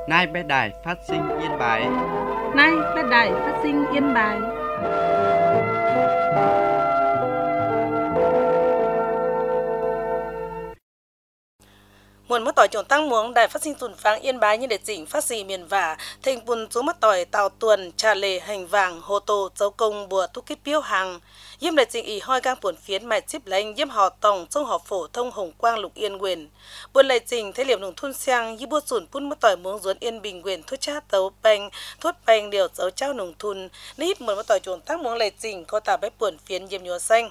Nay bé đài phát sinh Yên Bái. Nay bé đài phát sinh Yên Bái. Muốn mất tỏi trồng tăng muống đài phát sinh tuần pháng Yên Bái như để chỉnh phát sinh miền vả thành bùn số mất tỏi tàu tuần trà lề hành vàng hồ tô dấu công bùa thúc kích biếu hàng yếm để chỉnh ý hoi gang buồn phiến mài chip lanh yếm họ tổng sông họ phổ thông hồng quang lục yên quyền buồn lệ chỉnh thế liệp nông thôn sang y bua sủn phun mất tỏi muống ruốn yên bình quyền thuốc cha tấu banh thuốc banh điều dấu trao nông thôn nít muốn mất tỏi trồng tăng muống lệ chỉnh có tà bếp buồn phiến yếm nhúa xanh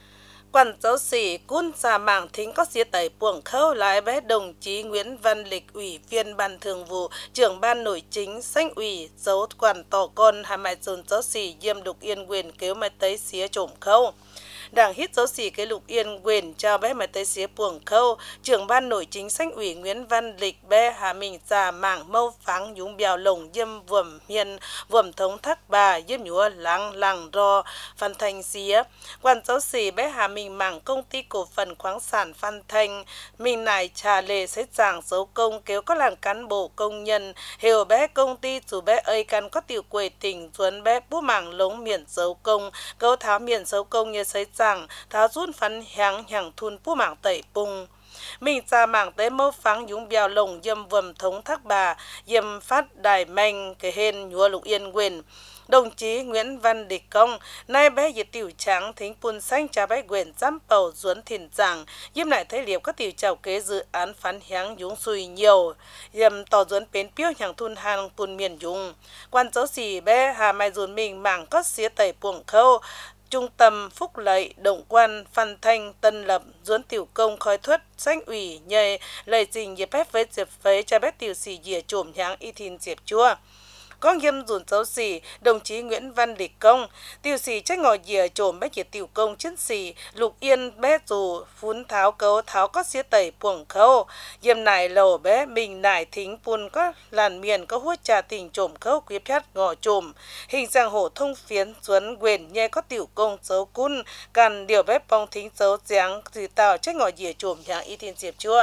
quan giáo sĩ cún xa mạng thính có xía tẩy buồng khâu lại bé đồng chí Nguyễn Văn Lịch ủy viên ban thường vụ trưởng ban nội chính xanh ủy dấu quản tỏ con hai mẹ dồn giáo sĩ diêm đục yên quyền kéo mẹ tới xía trộm khâu đảng hít giáo sĩ cái lục yên quyền cho bé mẹ tới xía buồng khâu trưởng ban nội chính xanh ủy Nguyễn Văn Lịch bé hà mình xa mạng mâu pháng nhúng bèo lồng diêm vườm hiền vườm thống thác bà diêm nhúa làng ro Phan Thanh xía quan giáo sĩ bé hà mình mảng công ty cổ phần khoáng sản Phan Thanh mình nải trà lề xế giảng dấu công kéo có làng cán bộ công nhân hiểu bé công ty chủ bé ơi căn có tiểu quầy tỉnh duấn bé bú mảng lống miền dấu công câu tháo miền dấu công như xế giảng tháo rút phấn hàng thun bú mảng tẩy bung mình ra mảng tới mâu pháng nhúng bèo lồng dâm vườm thống thác bà dâm phát đài manh cái hên nhúa lục yên quyền đồng chí Nguyễn Văn Địch Công nay bé dịch tiểu trắng thính pun xanh cha bé quyền giám bầu duấn thiền giảng yếm lại thấy liệp các tiểu chào kế dự án phán hiáng dũng xùi nhiều yếm tỏ duấn bến piêu hàng thun hàng pun miền dũng quan giáo sĩ bé hà mai dùn mình mảng có xía tẩy buồng khâu Trung tâm Phúc Lợi, Động Quan, Phan Thanh, Tân Lập, Duấn Tiểu Công, Khói Thuất, Xanh ủy, Nhầy, lời trình dịp phép với dịp phế cho bé tiểu sĩ dìa trộm nháng y thìn dịp chua. Con nghiêm dùn giáo sĩ, đồng chí Nguyễn Văn Lịch Công, tiểu sĩ trách ngồi dìa trộm bé chỉ tiểu công chiến sĩ, Lục Yên bé dù, phún tháo cấu tháo có xía tẩy buồng khâu, dìm nải lầu bé mình nải thính pun có làn miền có hút trà tình trộm khâu quý phép ngọ trộm, hình dạng hổ thông phiến duấn quyền nhé có tiểu công dấu cún, cần điều bé bong thính dấu giáng thì tạo trách ngồi dìa trộm nhàng y thiên diệp chua.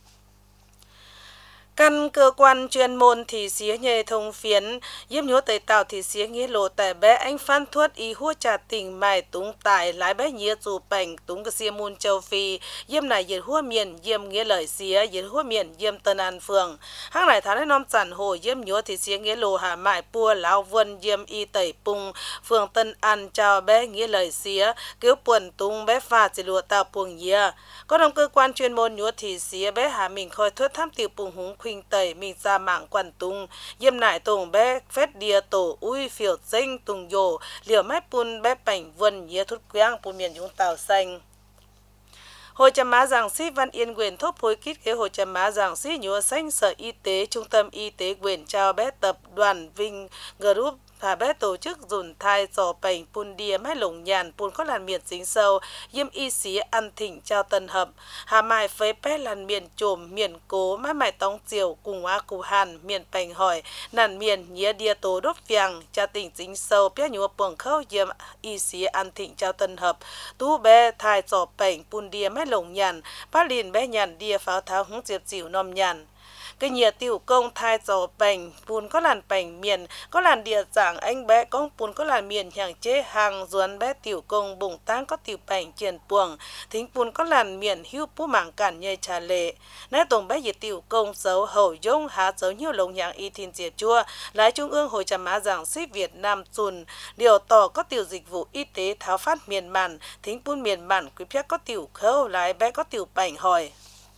Căn cơ quan chuyên môn thì xía nhề thông phiến, yếm nhúa tẩy tạo thì xía nghĩa lộ tại bé anh Phan Thuất y hua trà tình mài túng tài lái bé nhía dù bành túng cái xía môn châu Phi, yếm này yết hua miền yếm nghĩa lời xía, yết hua miền yếm Tân An Phường. Hang này tháng năm sản hồ yếm nhúa thì xía nghĩa lộ hà mại pua lão vân yếm y tẩy pung, phường Tân An chào bé nghĩa lời xía, cứu buồn túng bé pha chỉ lùa tạo puồng yê. Có đồng cơ quan chuyên môn nhúa thì xía bé hà mình khôi thuất tham tiểu pung húng khuynh tẩy mình ra mạng quản tung yếm nải tùng bé phết đìa tổ ui phiểu danh tùng dồ liều mái pun bé bảnh vân nhía thút quang pun miền chúng tàu xanh Hội chăm má giảng sĩ Văn Yên quyền thốt phối kít kế hội chăm má giảng sĩ nhúa xanh sở y tế trung tâm y tế quyền trao bé tập đoàn Vinh Group thả bé tổ chức dùn thai dò bành pun đìa mái lồng nhàn pun có làn miền dính sâu yếm y xí ăn thỉnh trao tân hợp hà mai phế bé làn miền trồm miền cố mái mải tông diều cùng á cụ hàn miền bành hỏi nàn miền nhía đìa tố đốt vàng cha tỉnh dính sâu bé nhúa buồng khâu yếm y xí ăn thỉnh trao tân hợp tú bé thai dò bành pun đìa mái lồng nhàn bá lìn bé nhàn đìa pháo tháo húng diệp dịu nom nhàn cái nhà tiểu công thai dò bành pun có làn bành miền có làn địa giảng anh bé công pun có làn miền hàng chế hàng duấn bé tiểu công bùng tang có tiểu bành triển buồng thính pun có làn miền hưu pu mảng cản nhây trà lệ nãy tổng bé nhiệt tiểu công dấu hậu dông há dấu nhiều lồng nhàng y thiên diệp chua lái trung ương hội chăm má giảng sĩ Việt Nam dùn điều tỏ có tiểu dịch vụ y tế tháo phát miền màn thính pun miền màn quý phép có tiểu khâu lái bé có tiểu bành hỏi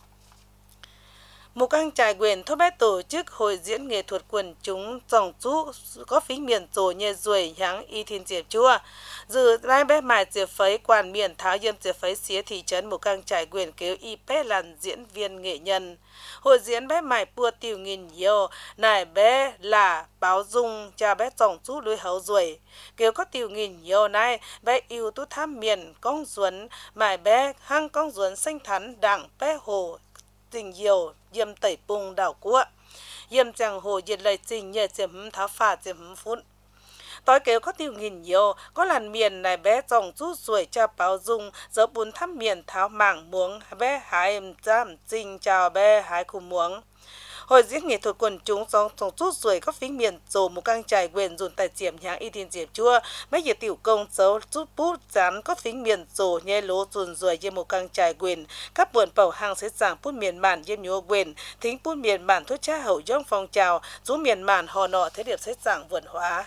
Một căng trải quyền thốt bé tổ chức hội diễn nghệ thuật quần chúng dòng chú có phí miền tổ nhẹ ruồi háng y thiên diệp chua. Dự lai bé mài diệp phấy quản miền tháo yêm diệp phấy xía thị trấn một căng trải quyền kéo y bé làn diễn viên nghệ nhân. Hội diễn bé mài pua tiểu nghìn nhiều, nải bé là báo dung cha bé dòng chú đuôi hấu ruồi. Kéo có tiểu nghìn nhiều này, bé yêu tú tham miền con duấn, mài bé hăng con duấn xanh thắn đảng bé hồ. Tình nhiều yếm tẩy bùng đảo cua yếm chẳng hồ nhiệt lời trình nhờ diệm tháo phá diệm phút tối kéo có tiêu nghìn nhiều có làn miền này bé dòng rút ruồi cho báo dung dấu bún thăm miền tháo mảng muống bé hái giam trình chào bé hái khu muống Hội diễn nghệ thuật quần chúng do sống chút ruồi các phím miền dồ một căng trải quyền dùn tài chiếm nháng y thiên diệp chua mấy giờ tiểu công dấu chút bút dán các phím miền dồ nhẹ lố dùn ruồi như một căng trải quyền các buồn bầu hàng sẽ giảng bút miền bản yếm nhua quyền thính bút miền bản thuốc cha hậu dông phong trào rú miền bản hò nọ thế điệp sẽ giảng vườn hóa.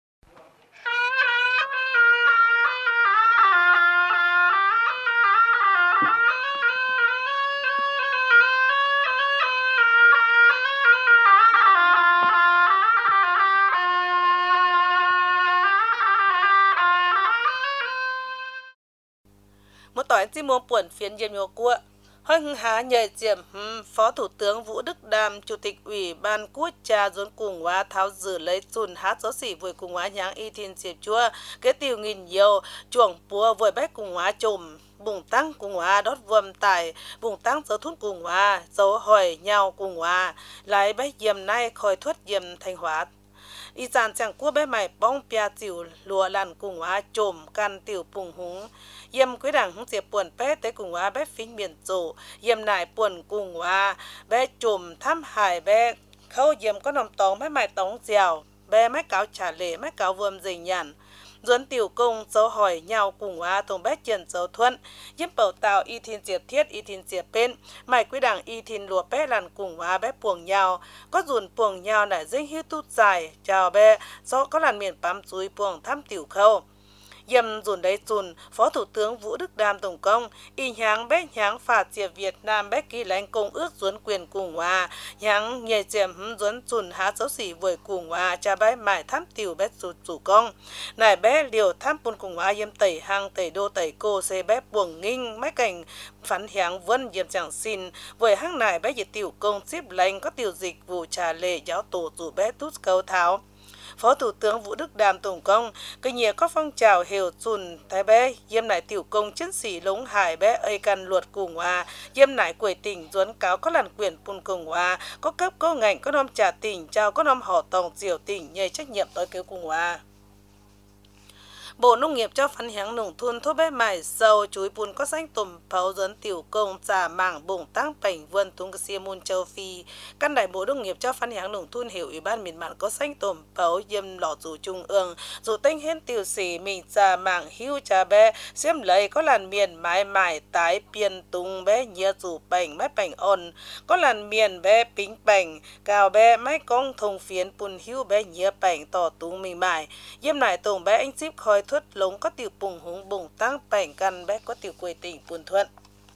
Một tỏi chỉ muốn buồn phiền yếm nhua cua hơi hưng há nhờ chiếm Phó Thủ tướng Vũ Đức Đam, Chủ tịch Ủy ban Quốc gia dồn cùng hóa tháo dự lấy chùn hát gió xỉ với cùng hóa nháng y thiên diệp chua cái tiêu nghìn nhiều chuồng búa với bách cùng hóa trùm bùng tăng cùng hóa đốt vườm tải bùng tăng dấu thun cùng hóa dấu hỏi nhau cùng hóa lại bách yếm nay khỏi thuất yếm thanh hóa y dàn chẳng cua bé mày bong pia tiểu lùa làn cùng hóa trùm can tiểu bùng húng yếm quý đảng húng diệp buồn bé tới cùng hóa bé phính miền rộ yếm nải buồn cùng hóa bé trùm thăm hải bé khâu yếm có nồng tóng bé mày tóng dèo bé mái cáo trả lệ mái cáo vườm dày nhàn duẩn tiểu công dấu hỏi nhau cùng hóa thùng bé triển dấu thuận yếm bầu tạo y thiên diệp thiết y thiên diệp bên mày quý đảng y thiên lùa bé làn cùng hóa bé buồng nhau có dùn buồng nhau nải dinh hữu tút dài chào bé do có làn miền bám chuối buồng thăm tiểu khâu yếm dùn đấy dùn Phó Thủ tướng Vũ Đức Đam tổng công y nháng bé nháng phạt diệp Việt Nam bé ký lãnh công ước duẩn quyền cùng hòa nháng nhẹ chiếm duẩn dùn hát dấu xỉ với cùng hòa cha bé mải thăm tiểu bé chủ công nải bé liều thăm bún cùng hòa yếm tẩy hang tẩy đô tẩy cô xe bé buồng nghinh mấy cảnh phán hiáng vân yếm chẳng xin với hang nải bé dịch tiểu công xếp lãnh có tiểu dịch vụ trà lệ giáo tổ chủ bé tút câu tháo Phó Thủ tướng Vũ Đức Đam tổng công cái nhiều có phong trào hiểu chùn thái bé yếm nải tiểu công chiến sĩ lống hải bé ơi căn luật cùng hòa yếm nải quầy tỉnh duẩn cáo có làn quyền bùn cùng hòa có cấp có ngành có nom trả tỉnh trao có nom họ tòng diều tỉnh nhờ trách nhiệm tối cứu cùng hòa Bộ Nông nghiệp cho phán hiáng nông thôn thô bé mải dầu chuối bùn có xanh tùm pháo dẫn tiểu công trả mảng bổng tăng bảnh vân tung cái xia môn châu Phi. Căn đại Bộ Nông nghiệp cho phán hiáng nông thôn hiểu Ủy ban miền mạn có xanh tùm pháo yếm lọ dù trung ương. Dù tên hên tiểu sĩ mình trả mảng hưu trả bé xem lấy có làn miền mái mải tái biên tung bé nhia dù bảnh mái bảnh ôn. Có làn miền bé pính bảnh cao bé mái công thông phiến bùn hưu bé nhia bảnh tỏ tung mình mải. Yếm nải tổng bé anh ship khói thuất lống có tiểu bùng húng bùng tăng bảnh căn bé có tiểu quê tỉnh buồn thuận.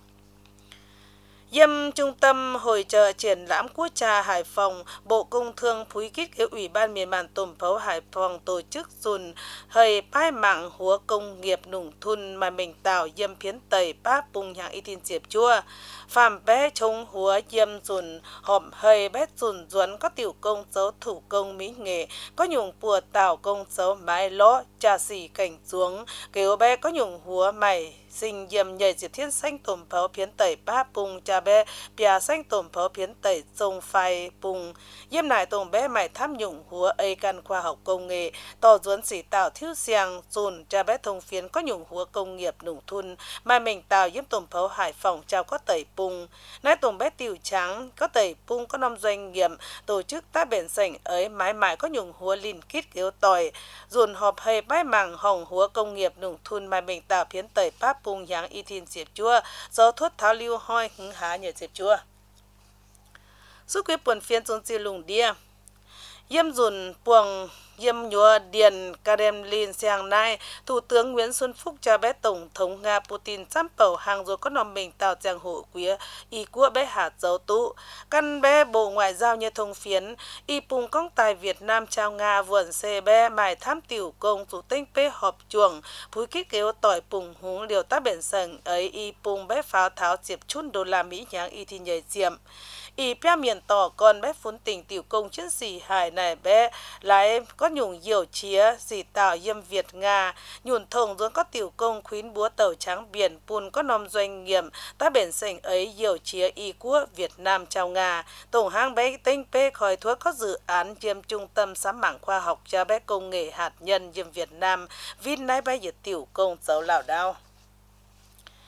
Yêm trung tâm hội trợ triển lãm quốc gia Hải Phòng, Bộ Công Thương phối kết với Ủy ban miền mạn tổng phấu Hải Phòng tổ chức dùn hơi bái mạng húa công nghiệp nông thôn mà mình tạo yêm phiến tẩy bác bùng nhàng y tin diệp chua. Phạm bé chống húa yêm dùn họp hơi bé dùn duẩn có tiểu công dấu thủ công mỹ nghệ, có nhung bùa tạo công dấu mái ló, trà xỉ cảnh xuống, kêu bé có nhung húa mày sinh yếm nhảy diệt thiên xanh tổm pháo phiến tẩy ba bùng cha bé bia xanh tổm pháo phiến tẩy sông phai bùng yếm nải tổm bé mày tham nhung húa ấy căn khoa học công nghệ tỏ duẩn sĩ tạo thiếu xiang dùn cha bé thông phiến có nhung húa công nghiệp nông thôn mà mình tạo yếm tổm pháo Hải Phòng trao có tẩy bùng nãy tổm bé tiểu trắng có tẩy bùng có 5 doanh nghiệp tổ chức ta bền sảnh ấy mãi mãi có nhung húa liên kết kéo tỏi dùn họp hay bái mảng hỏng húa công nghiệp nông thôn mà mình tạo phiến tẩy ba bùng nháng y thiên diệp chua do thuốc tháo lưu hoi hứng há nhờ diệp chua suốt quý buồn phiên dồn chi lùng đia yếm dùn buồng yếm nhua điền Kremlin sang nay Thủ tướng Nguyễn Xuân Phúc cho bé Tổng thống Nga Putin chăm bầu hàng rồi có nòng mình tạo trang hộ quý y của bé hạt dấu tụ căn bé Bộ Ngoại giao như thông phiến y bùng công tài Việt Nam trao Nga vườn xe bé mài tham tiểu công chủ tinh bé họp chuồng phúi kích kéo tỏi bùng húng điều tác biển sần ấy y bùng bé pháo tháo diệp chun đô la Mỹ nháng y thì nhảy diệm y pia miền tỏ con bé phun tỉnh tiểu công chiến sĩ hải này bé lại có nhung nhiều chía gì tạo yêm Việt Nga nhùn thông rồi có tiểu công khuyến búa tàu trắng biển bùn có nòm doanh nghiệp ta biển sảnh ấy nhiều chía y của Việt Nam trao Nga tổng hang bé tinh p khỏi thuốc có dự án yêm trung tâm sám mảng khoa học cho bé công nghệ hạt nhân yêm Việt Nam vin nái bé dịch tiểu công dấu lào đao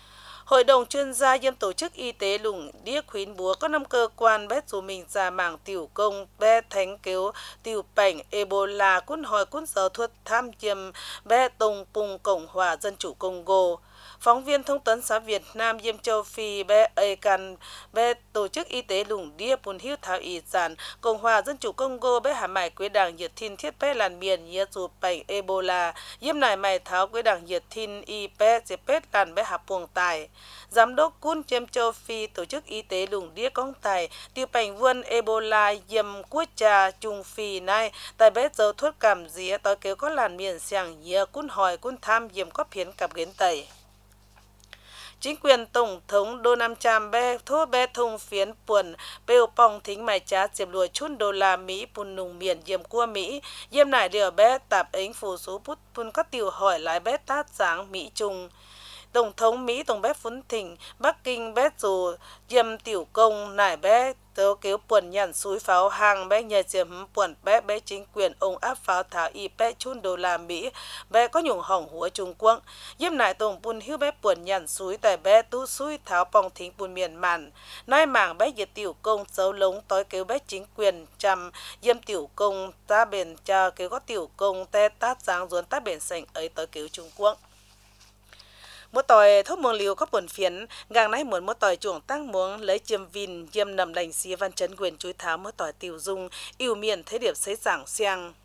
Hội đồng chuyên gia yêm tổ chức y tế Lũng Đĩa khuyến búa có 5 cơ quan bét dù mình ra mảng tiểu công bé thánh cứu tiểu bệnh Ebola cún hỏi cún giờ thuật tham chiêm bé tùng pùng Cộng hòa Dân chủ Congo. Phóng viên thông tấn xã Việt Nam yêm châu Phi bé Akan bé tổ chức y tế Lũng Đĩa bùn hiếu thảo y giản Cộng hòa Dân chủ Congo bé hà mải quế đảng nhiệt thiên thiết bé làn miền nhiệt dù bệnh Ebola yêm nải mải tháo quế đảng nhiệt thiên y bé dịp bét làn bé hà buông tài. Giám đốc Cún Chiêm Châu Phi tổ chức y tế Lũng Đĩa công tài tiêu bệnh vươn Ebola yêm quốc gia Trung Phi này tại bé dấu thuốc cảm dĩa tới kéo có làn miền sàng nhía cún hỏi cún tham yêm có phiến cặp ghến tẩy. Chính quyền Tổng thống Donald Trump bé thô bé thông phiến buồn bêu pong thính mài trá diệp lùa chun đô la Mỹ bùn nùng miền yêm cua Mỹ yêm nải điều bé tạp ánh phù số bút bùn có tiểu hỏi lại bé tát sáng Mỹ Trung. Tổng thống Mỹ tổng bé phún thỉnh Bắc Kinh bé dù yêm tiểu công nải bé tớ kéo buồn nhằn suối pháo hàng bé nhờ diệm buồn bé chính quyền ông áp pháo thảo y bé chun đô la Mỹ bé có nhung hỏng húa Trung Quốc yêm nải tổng bùn hiếu bé buồn nhằn suối tại bé tu suối tháo pong thính bùn miền màn nói mảng bé diệt tiểu công dấu lống tối kéo bé chính quyền chăm yêm tiểu công ta bền cha kéo có tiểu công te tát giáng ruốn ta bền sành ấy tối kéo Trung Quốc. Mỗi tỏi thốt mường liều có buồn phiến gang nãy muốn mỗi tỏi chuồng tăng muống lấy chiêm vin yêm nằm đành xía văn chấn quyền chuối tháo mỗi tỏi tiểu dung yêu miền thế điệp xây giảng xiang.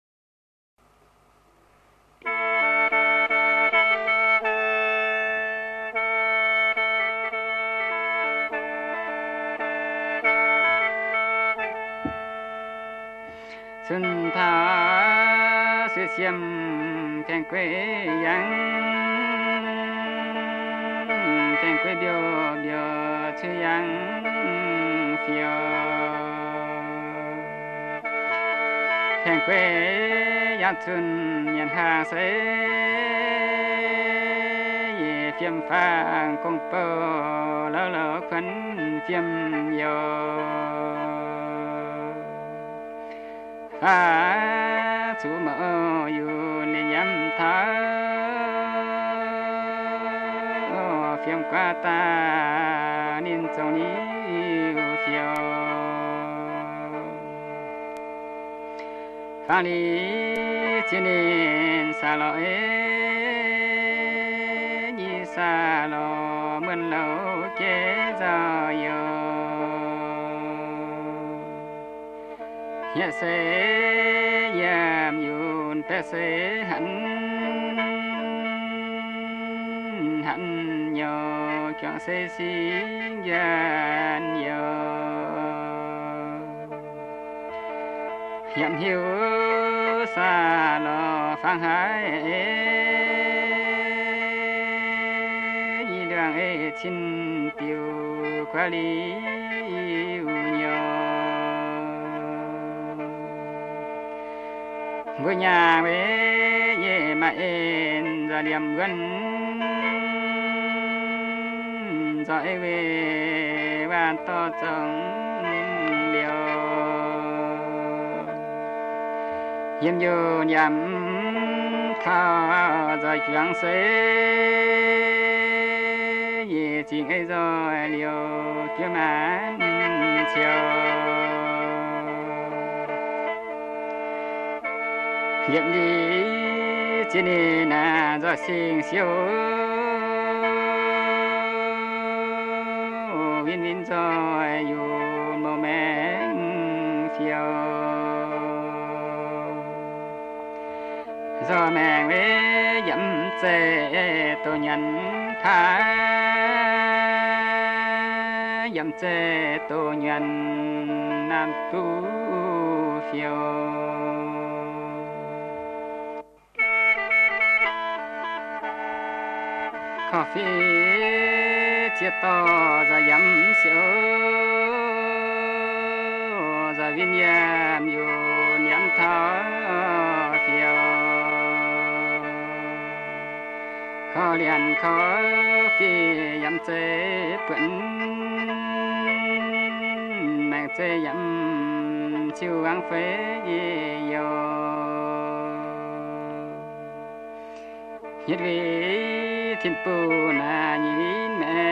Xuân thả sự xiêm kèn quê yang kèn quê biểu chư yang phiêu kèn quê yang xuân nhận hàng sẽ ye phiêm phang công bơ lỡ phấn phiêm yo chú mở yêu lên nhắm thở phiền qua ta nên trong ní phiền pha lý trên nền xa lọ như xa lọ mơn lâu kế giờ yêu hiện sẽ yam yun pe sẽ hẳn nhờ chẳng sẽ xin gian nhờ hiện hiếu xa lò phang hải như đường ấy xin tiêu qua lý với nhà với ye mà en ra điểm gần dõi về ban to trong điều yếm vô nhắm thao rồi chẳng sẽ ye chỉ ấy rồi liều kiếm ăn chiều nhiệm đi trên nền là do sinh siêu viên viên rồi dù màu mén phiêu do mẹ với dẫm xe tôi nhận tha dẫm xe tôi nhận nam tu phiêu cà phê chia to ra yếm xíu ra viên yếm yêu nhắm thở phiêu khó liền khó phê yếm chế bẩn nàng chế yếm chiêu ăn phê yêu nhất vì thiên phụ na nhìn mẹ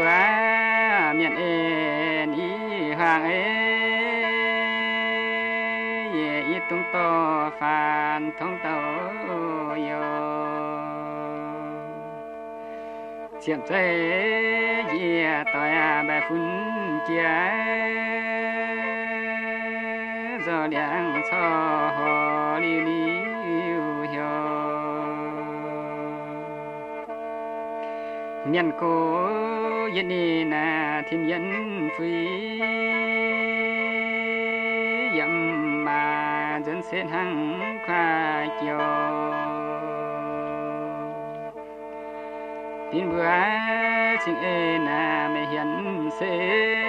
miền ên ý hàng ấy ý tung to phàn thông tàu yo chiếm trái ý tỏi bài phun chia giờ đang cho họ đi nhân cố yên đi na thiên nhân phi dầm mà dân sen hăng khoa chiều tin bữa chinh ê na mẹ hiền sẽ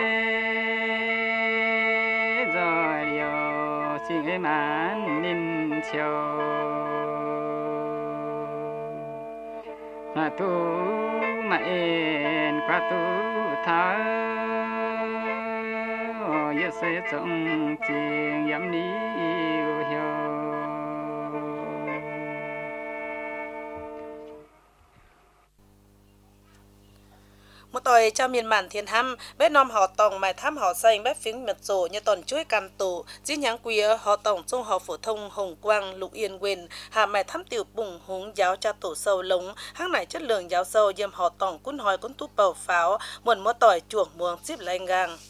rồi điều chinh ê mãn nên chiều mà tu mà en qua tu tháo yêu sẽ trong chuyện yếm ní yêu một tỏi cho miền mạn thiên hâm bé nom họ tòng mài thăm họ xanh bé phím mật rổ như tòn chuối can tủ chỉ nháng quía họ tòng trung học phổ thông Hồng Quang Lục Yên Quyền hạ mài thăm tiểu bùng húng giáo cha tổ sâu lống hang này chất lượng giáo sâu yếm họ tòng cún hòi cún túp bầu pháo muộn một tỏi chuồng muông xíp lại ngang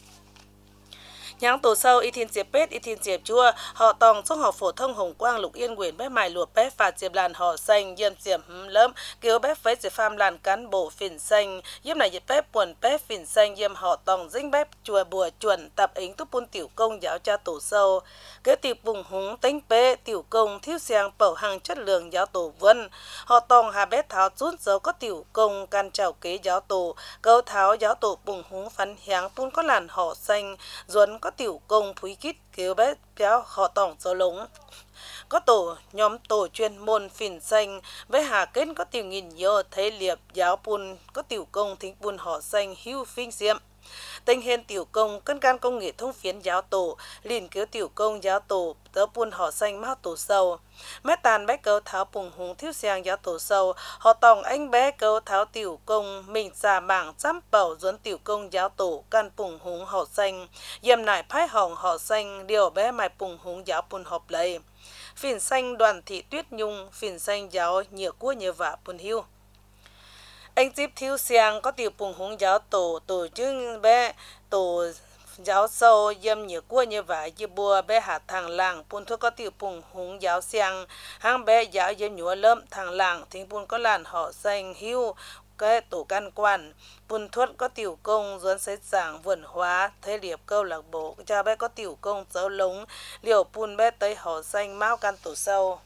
nháng tổ sâu y thiên diệp pết y thiên diệp chua họ tòng trung học phổ thông Hồng Quang Lục Yên Quyền bé mài luộc bé phạt diệp làn họ xanh yếm diệp lớm kêu bé phế diệp pham làn cán bộ phìn xanh yếm này diệp bé buồn bé phìn xanh yếm họ tòng dính bé chùa bùa chuẩn tập ính túp bún tiểu công giáo cha tổ sâu kêu tiểu bùng húng tính bé tiểu công thiếu xiang bầu hàng chất lượng giáo tổ vân họ tòng hà bé tháo rút dấu có tiểu công can chào kế giáo tổ câu tháo giáo tổ bùng húng phán hiáng bún có làn họ xanh duẩn có tiểu công phúi kít kêu bé béo họ tòng dấu lống có tổ nhóm tổ chuyên môn phìn xanh với hà kết có tiểu nghìn nhiều thấy liệp giáo bùn có tiểu công thính bùn họ xanh hưu phinh diệm tình hiện tiểu công cân can công nghệ thông phiến giáo tổ liền cứu tiểu công giáo tổ tớ bùn họ xanh mao tổ sâu mét tàn bé câu tháo bùng húng thiếu xiang giáo tổ sâu họ tòng anh bé câu tháo tiểu công mình già mảng chăm bầu duẩn tiểu công giáo tổ can bùng húng họ xanh yếm nải phái hỏng họ xanh điều bé mài bùng húng giáo bùn họp lấy phìn xanh đoàn thị tuyết nhung phìn xanh giáo nhiều cua nhiều vả bùn hưu anh tiếp thiếu xiang có tiểu bùng húng giáo tổ tổ chức bé tổ giáo sâu yếm nhiều cua như vậy như bùa bé hạt thằng làng bùn thuốc có tiểu bùng húng giáo xiang hang bé giáo yếm nhúa lâm thằng làng thính bùn có làn họ xanh hưu cái tổ can quan bùn thuốc có tiểu công duẩn xây giảng vườn hóa thế liệp câu lạc bộ cha bé có tiểu công dấu lống liều bùn bé tới họ xanh máu can tổ sâu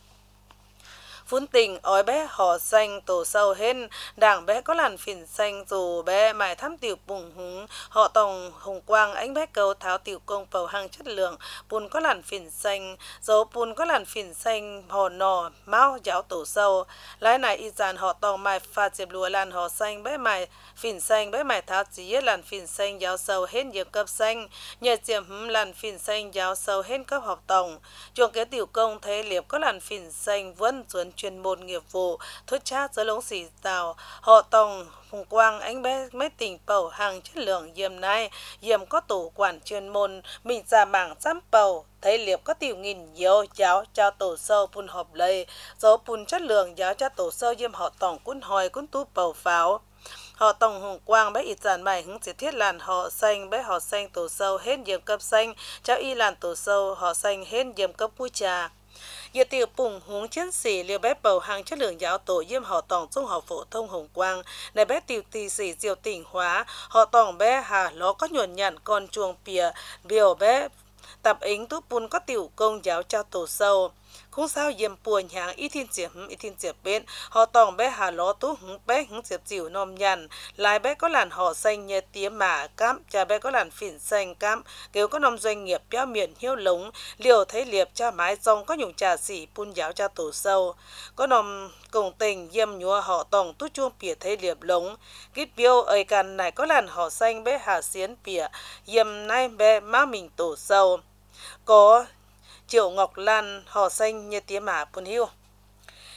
phun tình ói bé họ xanh tổ sâu hên đảng bé có làn phìn xanh dù bé mài thăm tiểu bùng húng họ tòng Hồng Quang ánh bé câu tháo tiểu công bầu hàng chất lượng bùn có làn phìn xanh dấu bùn có làn phìn xanh họ nò máu giáo tổ sâu lái này y dàn họ tòng mài pha diệp lúa làn họ xanh bé mài phìn xanh bé mài tháo chỉ làn phìn xanh giáo sâu hên nhiều cấp xanh nhờ diệp làn phìn xanh giáo sâu hên cấp học tòng chuồng cái tiểu công thế liệp có làn phìn xanh vẫn duẩn chuyên môn nghiệp vụ thuyết chát giới lống xỉ tàu họ tòng Hồng Quang anh bé mấy tình bầu hàng chất lượng yếm này yếm có tổ quản chuyên môn mình ra mảng chăm bầu thấy liệp có tiểu nghìn nhiều giáo cho tổ sâu bùn họp lây dấu bùn chất lượng giáo cho tổ sâu yếm họ tòng cún hòi cún tú bầu pháo họ tòng Hồng Quang bé ít dàn bài hứng chỉ thiết làn họ xanh bé họ xanh tổ sâu hết yếm cấp xanh cháu y làn tổ sâu họ xanh hết yếm cấp vui trà Giờ tiểu bùng húng chiến sĩ liều bé bầu hàng chất lượng giáo tổ yếm họ tòng trung học phổ thông Hồng Quang này bé tiểu tì sĩ diệu tỉnh hóa họ tòng bé hà nó có nhuận nhặn con chuồng pìa liều bé tập ính tú bùn có tiểu công giáo cho tổ sâu không sao yếm buồn hàng ít thiên diệp bên họ tòng bé hà ló tú hứng bé hứng diệp dịu nôm nhằn lại bé có làn họ xanh nhẹ tía mả cám cha bé có làn phỉn xanh cám kêu có nông doanh nghiệp béo miền hiếu lống liều thấy liệp cha mái rong có nhung trà xỉ bùn giáo cha tổ sâu có nông cùng tình yếm nhúa họ tòng tú chuông pìa thấy liệp lống kít biêu ơi cằn này có làn họ xanh bé hà xiến pìa yếm nay bé má mình tổ sâu có Triệu Ngọc Lan họ xanh như tía mã bùn hiu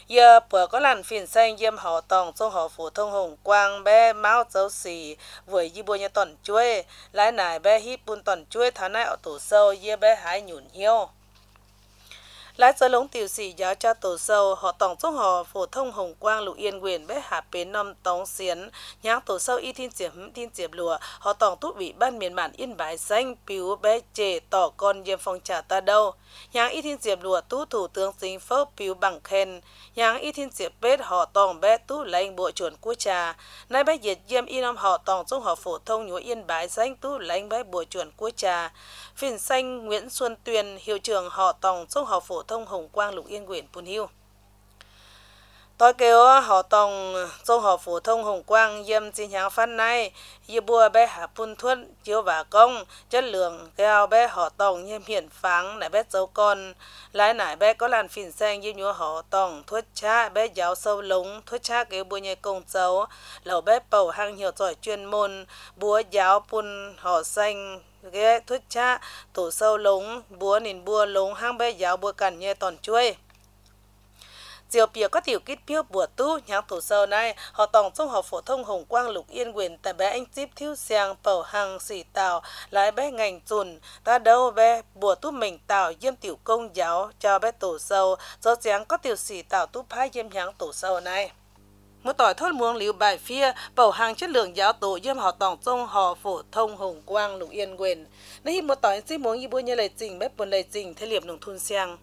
giờ bữa có làn phiền xanh yếm họ tòng trong họ phổ thông hồng quang bé máu dấu xì với y bùa nhà tòn chuối lái nải bé hít bùn tòn chuối tháo nại ở tổ sâu yếm bé hái nhủn hiêu lái giờ lống tiểu sĩ giáo cha tổ sâu họ tổng trong họ phổ thông hồng quang lục yên quyền bé hạ bến năm tống xiến nhang tổ sâu y thiên diệp lùa họ tổng tút bị ban miền bản yên bái xanh piu bé chề tỏ con yếm phong trả ta đâu nhang y thiên diệp lùa tú thủ tướng chính phó piu bằng khen nhang y thiên diệp bết họ tổng bé tú lãnh bộ chuẩn quốc trà nay bé diệt yếm y năm họ tổng trong họ phổ thông nhúa yên bái xanh tú lãnh bé bộ chuẩn quốc trà phiền xanh Nguyễn Xuân Tuyền hiệu trưởng họ tổng trong họ phổ thông Hồng Quang Lục Yên huyện Pun Hiêu tôi kêu họ tổng trong họ phổ thông Hồng Quang yếm xin nhang phát này y bùa bé hạ phun thuốc chiếu và công chất lượng cao bé họ tổng yếm hiển pháng lại bé dấu con lái nải bé có làn phiền xanh như nhúa họ tổng thuốc cha bé giáo sâu lống thuốc cha kêu bùa nhẹ công dấu lẩu bé bầu hang nhiều giỏi chuyên môn búa giáo phun họ xanh ghé thuốc cha tổ sâu lống búa nền bùa lống hang bé giáo bùa cằn nhẹ tòn chuối diều bìa có tiểu kít phiếu bùa tu nhang tổ sâu này họ tổng trong họ phổ thông Hồng Quang Lục Yên quyền tại bé anh tiếp thiếu xiang bầu hang xỉ tàu lái bé ngành chùn ta đâu bé bùa tu mình tàu yếm tiểu công giáo cho bé tổ sâu do giáng có tiểu xỉ tàu tu phái yếm nhang tổ sâu này một tỏi thốt muông liu bài phía bầu hàng chất lượng giáo tổ yếm họ tổng trong họ phổ thông Hồng Quang Lục Yên quyền đây một tỏi xin muốn y bùa như lời trình bếp buồn lời trình thế liệp nông thôn xiang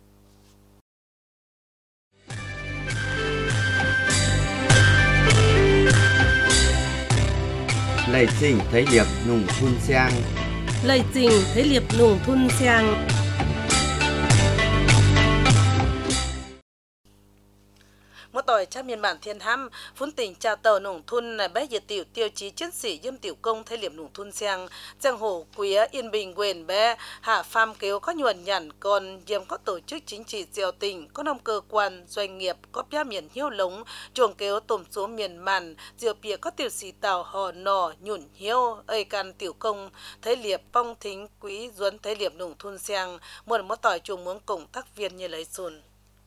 Lời trình thấy liệp nùng thun sang. Lời trình thấy liệp nùng thun sang. một tỏi cha miền bản thiên hăm phun tỉnh trà tàu nông thôn là bé diệt tiểu tiêu chí chiến sĩ yếm tiểu công thấy liệp nông thôn sang giang hồ quía yên bình quyền bé hạ pham kêu có nhuần nhản còn yếm có tổ chức chính trị diệu tình có nông cơ quan doanh nghiệp có bia miền hiếu lống chuồng kêu tôm số miền màn diệu bìa có tiểu sĩ tàu hò nò nhủn hiếu ơi can tiểu công thấy liệp phong thính quỹ duấn thấy liệp nông thôn sang một tỏi chuồng muốn cùng tác viên như lấy sùn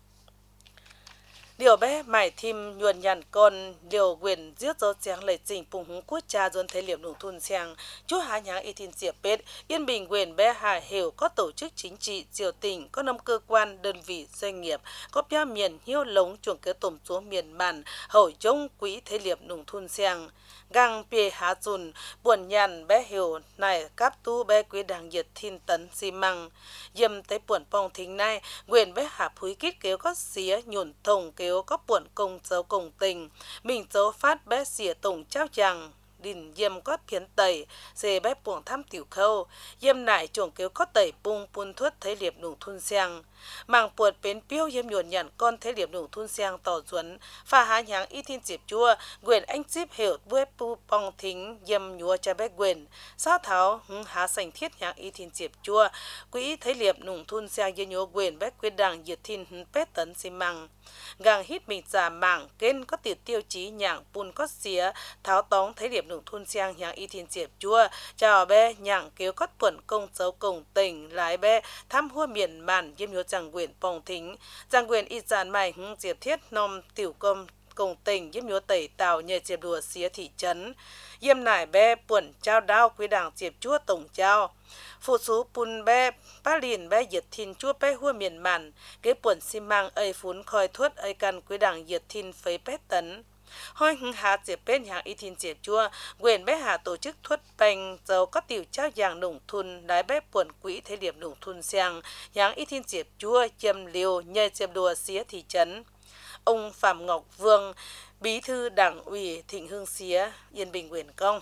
điều bé mải thim nhuần nhàn con điều quyền giết dấu giang lời trình phùng húng quốc cha dồn thế liệp nông thôn sang chú hà nháng y thiên diệp bết yên bình quyền bé hà hiểu có tổ chức chính trị diệu tỉnh có năm cơ quan đơn vị doanh nghiệp có bia miền hiếu lống chuồng kế tôm số miền màn hậu chống quỹ thế liệp nông thôn sang gang pê há dùn buồn nhàn bé hiểu này cáp tu bé quý đảng nhiệt thiên tấn xi măng yếm tới buồn phong thính này quyền bé hạ phúi kít kéo có xía nhuồn thồng kéo có buồn công dấu công tình mình dấu phát bé xỉa tổng trao chàng đình yếm có phiến tẩy xê bé buồn thăm tiểu khâu yếm nải chuồng kéo có tẩy bung pun thuất thấy liệp nông thôn sang màng buồn bến piêu yếm nhuồn nhàn con thấy liệp nông thôn sang tỏ duẩn pha há nháng y thiên diệp chua quyền anh chip hiểu bue pu pong thính yếm nhúa cha bé quyền sao tháo há sành thiết nháng y thiên diệp chua quỹ thấy liệp nông thôn sang yếm nhúa quyền bé quyền đảng diệt thiên pét tấn xi măng gang hít mình giả mảng kên có tiệt tiêu chí nhàng pun có xía tháo tóng thấy liệp nông thôn sang nhàng y thiên diệp chua chào bé nhàng kéo có buồn công dấu công tình lái bé thăm hua miền màn yếm nhúa giang quyền phong thính giang quyền y giàn mày diệp thiết nom tiểu công công tình yếm nhúa tẩy tàu nhờ diệp đùa xía thị trấn yếm nải bé buồn trao đao quý đảng diệp chúa tổng trao phụ số pun bé ba lìn bé diệt thiên chúa bé hua miền màn cái buồn xi măng ấy phun khói thuốc ấy căn quý đảng diệt thiên phấy pét tấn hoi hạ diệp bên hàng y thiên diệp chua quyền bé hạ tổ chức thuất bành dấu có tiểu trao giang nông thôn đái bé buồn quỹ thế điểm nông thôn sang hàng y thiên diệp chua châm liều nhờ diệp đùa xía thị trấn ông Phạm Ngọc Vương bí thư đảng ủy Thịnh Hưng xía Yên Bình quyền công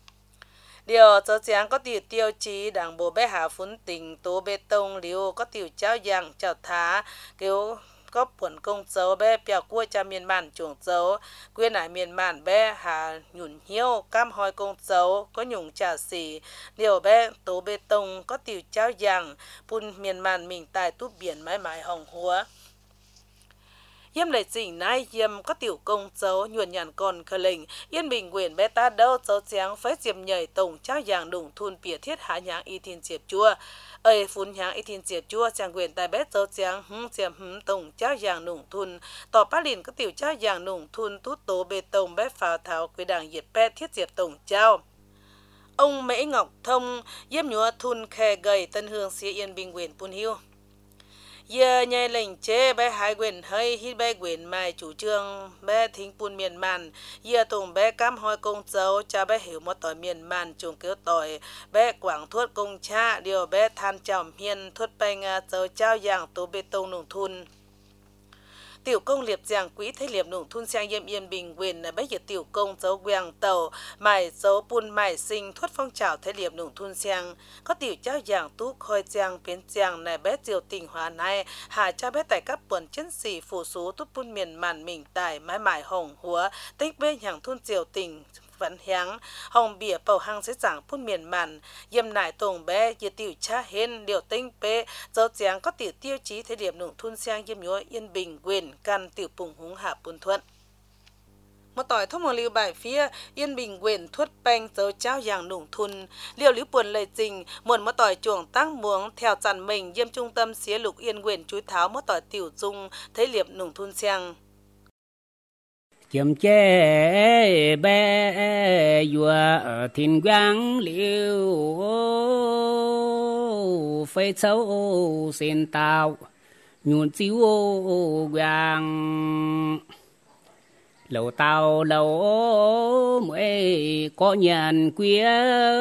điều cho giang có tiểu tiêu chí đảng bộ bé hạ phun tỉnh tố bê tông liều có tiểu trao giang chào thá kêu có buồn công dấu bé bèo cua cha miền màn chuồng dấu quyên nải miền màn bé hà nhủn hiếu cam hoi công dấu có nhung trà xỉ liều bé tố bê tông có tiểu trao giang pun miền màn mình tài túp biển mãi mãi hồng húa yếm lệ chỉnh nai yếm có tiểu công dấu nhuận nhàn còn khờ lệnh yên bình quyền bé ta đâu dấu tráng phái diệm nhảy tổng trao giảng đủng thun bìa thiết hạ nháng y thiên diệp chua ơi phun nháng y thiên diệp chua chàng quyền tài bé dấu tráng diệm tổng trao giảng đủng thun tỏ bá lìn có tiểu trao giảng đủng thun tút tố bê tông bé phào thảo quy đảng diệp bé thiết diệp tổng trao ông Mễ Ngọc Thông yếm nhúa thun khe gầy Tân Hương xía yên bình quyền pun hiu giờ nhai lệnh chế bé hai quyền hơi hít bé quyền mai chủ trương bé thính pun miền màn giờ tùng bé cam hoi công dấu cha bé hiểu một tỏi miền màn trùng kéo tỏi bé quảng thuất công cha điều bé than chòm hiền thuất banh dấu trao giảng tố bê tông nông thun tiểu công liệp giảng quỹ thế liệp nông thun sang yêm yên bình quyền bé giờ tiểu công dấu quang tàu mài dấu pun mài sinh thuất phong trào thế liệp nông thun sang có tiểu trao giảng tú khôi giang biến giang này bé diều tình hòa này hà cha bé tại các buồn chiến sĩ phủ số tút pun miền màn mình tài mái mải hồng húa tích bê hàng thun diều tình vẫn hiáng hồng bìa bầu hăng sẽ giảng phun miền màn yêm nải tùng bé giờ tiểu cha hên điều tinh bé dấu giang có tiểu tiêu chí thế điểm nông thun sang yêm nhúa yên bình quyền can tiểu phùng húng hạ bùn thuận một tỏi thông một liều bài phía yên bình quyền thuất banh dấu trao giảng nông thun liều lý buồn lời trình một tỏi chuồng tăng muống theo chặn mình yêm trung tâm xía lục yên quyền chúi tháo một tỏi tiểu dung thế liệp nông thun sang chiếm chế bé vừa thiên quang liêu phê châu xin tao nhuận chiếu quang lâu tao lâu mới có nhận quía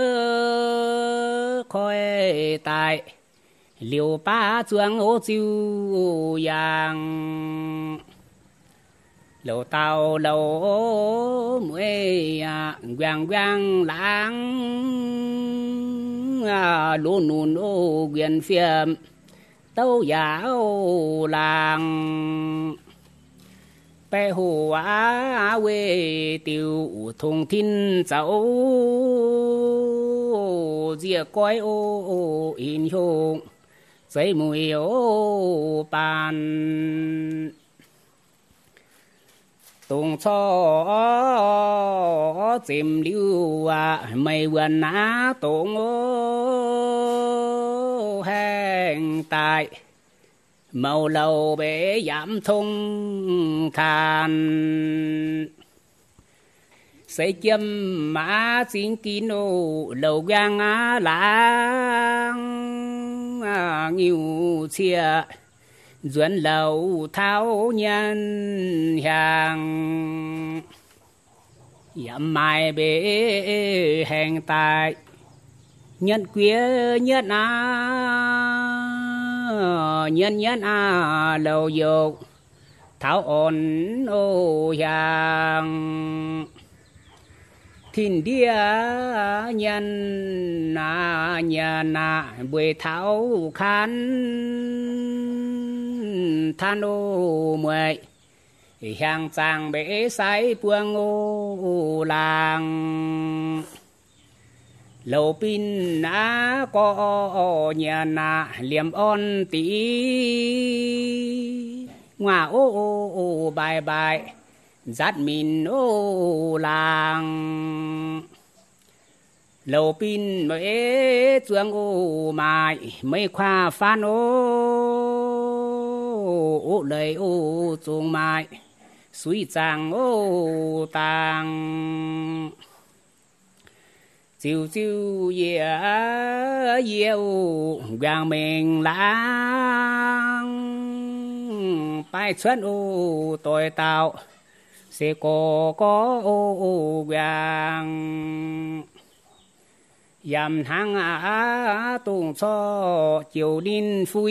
khói tại liều ba chuang ô chiếu yang lâu tao lâu mới quang quang lãng lũ nùn ô quyền phiêm tâu giáo làng bé hồ á quê tiêu thùng thiên cháu dìa coi ô in hông giấy mùi ô bàn tung cho tìm lưu mây quần á tung ô hẹn tại màu lầu bể giảm thung than xây châm má xin kín ô lầu gang á lãng nhiều chia duyên lầu tháo nhân hàng yếm mai bể hẹn tại nhân quía nhân lầu dục tháo ổn ô hàng thiên địa nhân buổi tháo khăn than ô mười hàng chàng bể sái buông ô làng lầu pin á có nhà liềm on tí ngoà ô bài bài dắt mình ô làng lầu pin mới chuông ô mài mấy khoa phan ô lời ô chuông mài suy chàng ô tàng chiều chiều yêu vàng mình lãng bài xuân ô tôi tạo sẽ có ô vàng yam hang á tung cho chiều đinh phui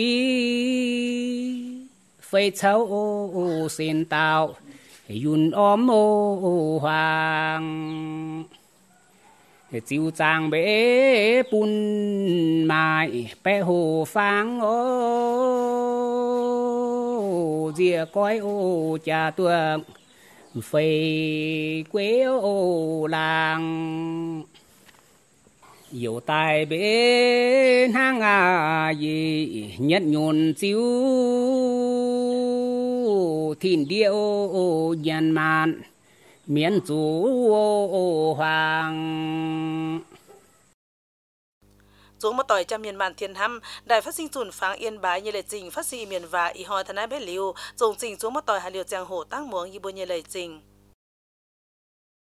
phê cháu ô xin tạo yun ôm ô hoàng chiều chàng bể bún mài bé hồ phang ô dìa coi ô cha tuồng phê quế ô làng yêu tài bên hang gì nhất nhồn chiếu thiên địa dân man miền chủ hoàng Xuống một tỏi trong miền màn thiên hâm, đài phát sinh tùn pháng Yên Bái như lệ trình phát sinh miền và y hoi thân ái bé liu, dùng trình xuống một tỏi hà liều giang hồ tăng muống như bôi như lệ trình.